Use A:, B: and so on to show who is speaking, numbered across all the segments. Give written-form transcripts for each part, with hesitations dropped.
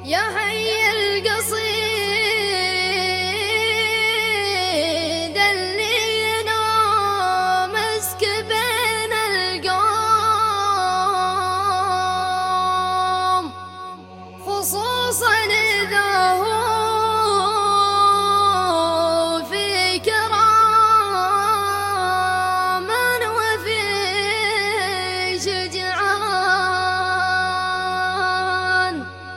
A: يا حي القصيد اللي ينام مسك بين القوم، خصوصا إذا هو في كرام وفي شجعان.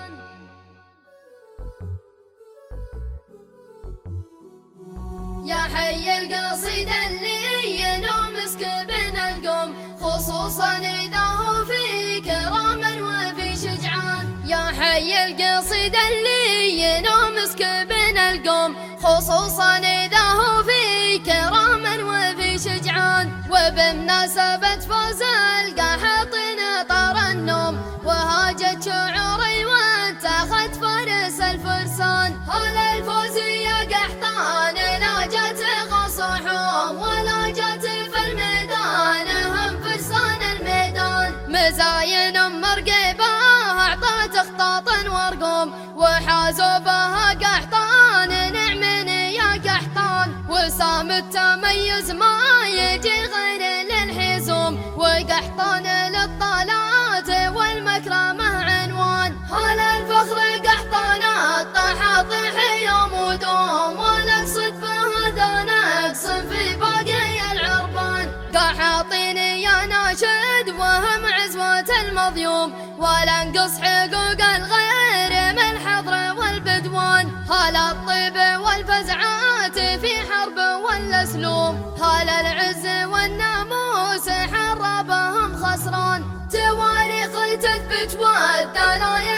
A: يا حي القصيد اللي ينام مسك بين القوم، خصوصا إذا هو في كرام وفي شجعان. يا حي القصيد اللي ينام مسك بين القوم، خصوصا إذا هو في كرام وفي شجعان. وبمناسبة فوز القاحطين طار النوم، وهاجت شعوري واتخذ فرس الفرسان. هلا الفوز يا قحطان، لا جت غصحهم ولا جت في الميدان، هم فرسان الميدان. مزاين مرقبة أعطت خطاط وارقوم، وحازوا بها قحطان نعم يا قحطان. وسام التميز ما يجي غير للحزوم، وقحطان للطلعات والمكرمة عنوان. هلا الفخر قحطان الطحاطح يوم ودوم، ونقصد بهذا نقص في باقي العربان. قحاطين يا ناشد وهم عزوة المظيوم، ولا نقص حقوق الغير من الحضر والبدوان. هلا الطيب والفزعات في حرب والاسلوم، هلا العز والناموس حربهم خسران. تواريخ تثبت والدلايل